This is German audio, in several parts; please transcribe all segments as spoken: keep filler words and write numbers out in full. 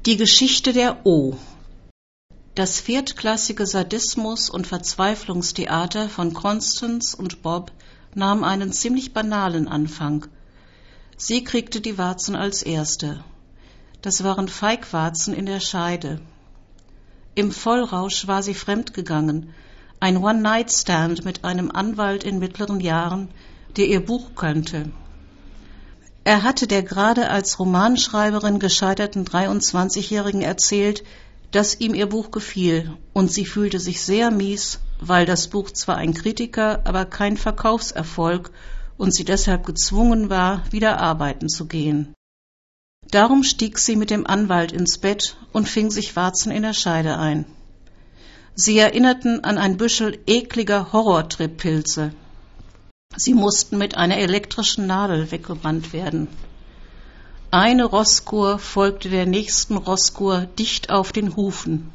Die Geschichte der O. Das viertklassige Sadismus- und Verzweiflungstheater von Constance und Bob nahm einen ziemlich banalen Anfang. Sie kriegte die Warzen als Erste. Das waren Feigwarzen in der Scheide. Im Vollrausch war sie fremdgegangen, ein One-Night-Stand mit einem Anwalt in mittleren Jahren, der ihr Buch kannte. Er hatte der gerade als Romanschreiberin gescheiterten dreiundzwanzigjährigen erzählt, dass ihm ihr Buch gefiel, und sie fühlte sich sehr mies, weil das Buch zwar ein Kritiker, aber kein Verkaufserfolg und sie deshalb gezwungen war, wieder arbeiten zu gehen. Darum stieg sie mit dem Anwalt ins Bett und fing sich Warzen in der Scheide ein. Sie erinnerten an ein Büschel ekliger Horrortrip-Pilze. Sie mussten mit einer elektrischen Nadel weggebannt werden. Eine Rosskur folgte der nächsten Rosskur dicht auf den Hufen.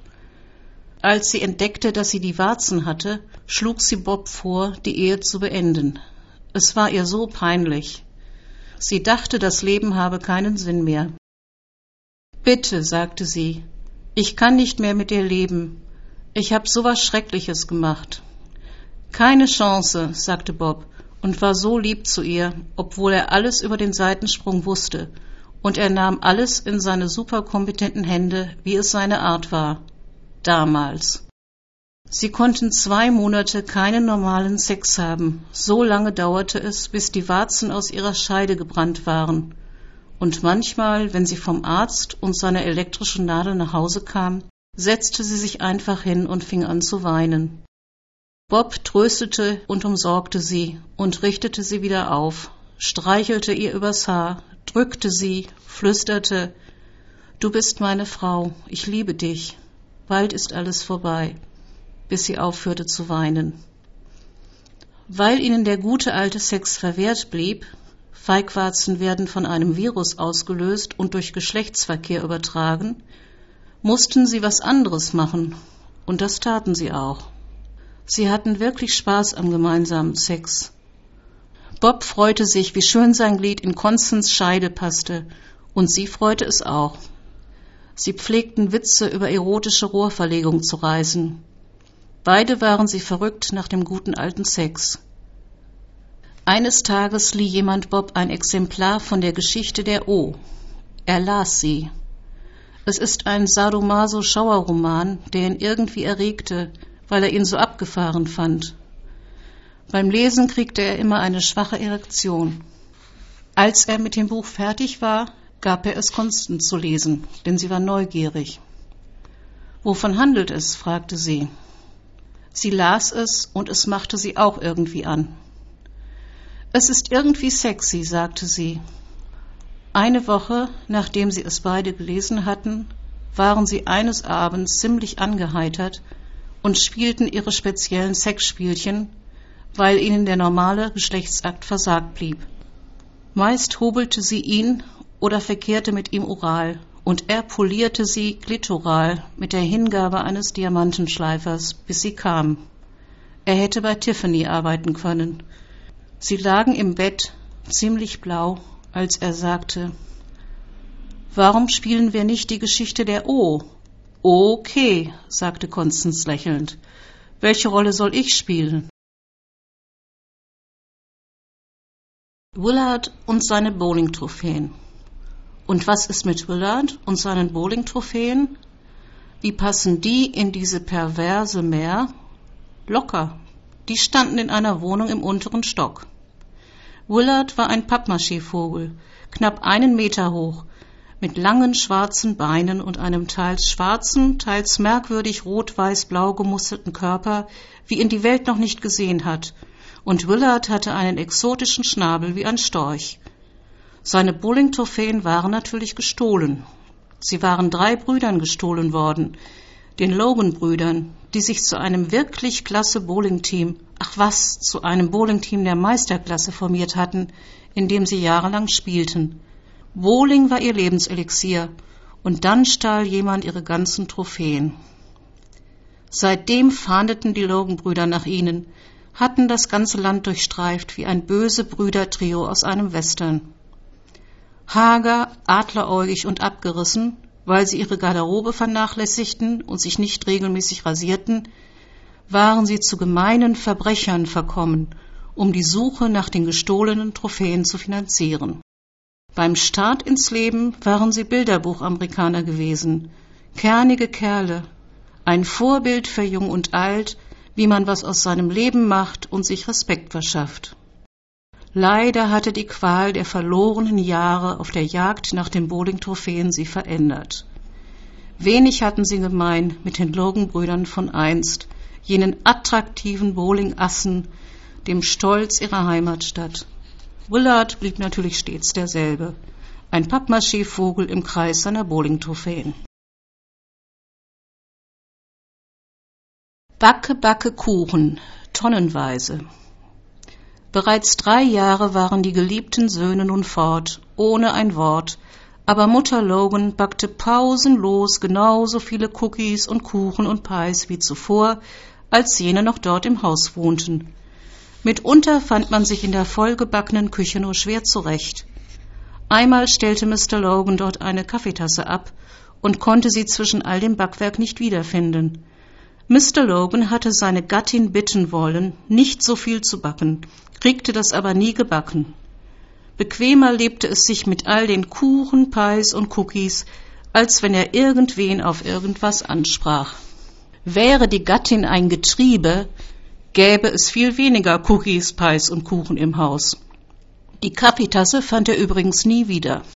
Als sie entdeckte, dass sie die Warzen hatte, schlug sie Bob vor, die Ehe zu beenden. Es war ihr so peinlich. Sie dachte, das Leben habe keinen Sinn mehr. »Bitte«, sagte sie, »ich kann nicht mehr mit dir leben. Ich habe so was Schreckliches gemacht.« »Keine Chance«, sagte Bob und war so lieb zu ihr, obwohl er alles über den Seitensprung wusste, und er nahm alles in seine superkompetenten Hände, wie es seine Art war. Damals. Sie konnten zwei Monate keinen normalen Sex haben. So lange dauerte es, bis die Warzen aus ihrer Scheide gebrannt waren. Und manchmal, wenn sie vom Arzt und seiner elektrischen Nadel nach Hause kam, setzte sie sich einfach hin und fing an zu weinen. Bob tröstete und umsorgte sie und richtete sie wieder auf, streichelte ihr übers Haar, drückte sie, flüsterte, »Du bist meine Frau, ich liebe dich, bald ist alles vorbei«, bis sie aufhörte zu weinen. Weil ihnen der gute alte Sex verwehrt blieb, Feigwarzen werden von einem Virus ausgelöst und durch Geschlechtsverkehr übertragen, mussten sie was anderes machen, und das taten sie auch. Sie hatten wirklich Spaß am gemeinsamen Sex. Bob freute sich, wie schön sein Glied in Constance' Scheide passte, und sie freute es auch. Sie pflegten Witze über erotische Rohrverlegung zu reißen. Beide waren sie verrückt nach dem guten alten Sex. Eines Tages lieh jemand Bob ein Exemplar von der Geschichte der O. Er las sie. Es ist ein Sadomaso-Schauerroman, der ihn irgendwie erregte, weil er ihn so abgefahren fand. Beim Lesen kriegte er immer eine schwache Erektion. Als er mit dem Buch fertig war, gab er es Constance zu lesen, denn sie war neugierig. »Wovon handelt es?« fragte sie. Sie las es und es machte sie auch irgendwie an. »Es ist irgendwie sexy«, sagte sie. Eine Woche, nachdem sie es beide gelesen hatten, waren sie eines Abends ziemlich angeheitert und spielten ihre speziellen Sexspielchen, weil ihnen der normale Geschlechtsakt versagt blieb. Meist hobelte sie ihn oder verkehrte mit ihm oral, und er polierte sie glitoral mit der Hingabe eines Diamantenschleifers, bis sie kam. Er hätte bei Tiffany arbeiten können. Sie lagen im Bett, ziemlich blau, als er sagte, »Warum spielen wir nicht die Geschichte der O?« »Okay«, sagte Constance lächelnd. »Welche Rolle soll ich spielen?« Willard und seine Bowling-Trophäen. Und was ist mit Willard und seinen Bowling-Trophäen? Wie passen die in diese perverse Mär? Locker. Die standen in einer Wohnung im unteren Stock. Willard war ein Pappmaché-Vogel, knapp einen Meter hoch, mit langen schwarzen Beinen und einem teils schwarzen, teils merkwürdig rot-weiß-blau gemusterten Körper, wie ihn die Welt noch nicht gesehen hat, und Willard hatte einen exotischen Schnabel wie ein Storch. Seine Bowling-Trophäen waren natürlich gestohlen. Sie waren drei Brüdern gestohlen worden, den Logan-Brüdern, die sich zu einem wirklich klasse Bowling-Team, ach was, zu einem Bowling-Team der Meisterklasse formiert hatten, in dem sie jahrelang spielten. Bowling war ihr Lebenselixier, und dann stahl jemand ihre ganzen Trophäen. Seitdem fahndeten die Logan-Brüder nach ihnen, hatten das ganze Land durchstreift wie ein böse Brüdertrio aus einem Western. Hager, adleräugig und abgerissen, weil sie ihre Garderobe vernachlässigten und sich nicht regelmäßig rasierten, waren sie zu gemeinen Verbrechern verkommen, um die Suche nach den gestohlenen Trophäen zu finanzieren. Beim Start ins Leben waren sie Bilderbuchamerikaner gewesen, kernige Kerle, ein Vorbild für Jung und Alt, wie man was aus seinem Leben macht und sich Respekt verschafft. Leider hatte die Qual der verlorenen Jahre auf der Jagd nach den Bowling-Trophäen sie verändert. Wenig hatten sie gemein mit den Logan-Brüdern von einst, jenen attraktiven Bowling-Assen, dem Stolz ihrer Heimatstadt. Willard blieb natürlich stets derselbe, ein Pappmaché-Vogel im Kreis seiner Bowling-Trophäen. Backe, backe Kuchen, tonnenweise. Bereits drei Jahre waren die geliebten Söhne nun fort, ohne ein Wort, aber Mutter Logan backte pausenlos genauso viele Cookies und Kuchen und Pies wie zuvor, als jene noch dort im Haus wohnten. Mitunter fand man sich in der vollgebackenen Küche nur schwer zurecht. Einmal stellte Mister Logan dort eine Kaffeetasse ab und konnte sie zwischen all dem Backwerk nicht wiederfinden. Mister Logan hatte seine Gattin bitten wollen, nicht so viel zu backen, kriegte das aber nie gebacken. Bequemer lebte es sich mit all den Kuchen, Pies und Cookies, als wenn er irgendwen auf irgendwas ansprach. Wäre die Gattin ein Getriebe, gäbe es viel weniger Cookies, Pies und Kuchen im Haus. Die Kaffeetasse fand er übrigens nie wieder.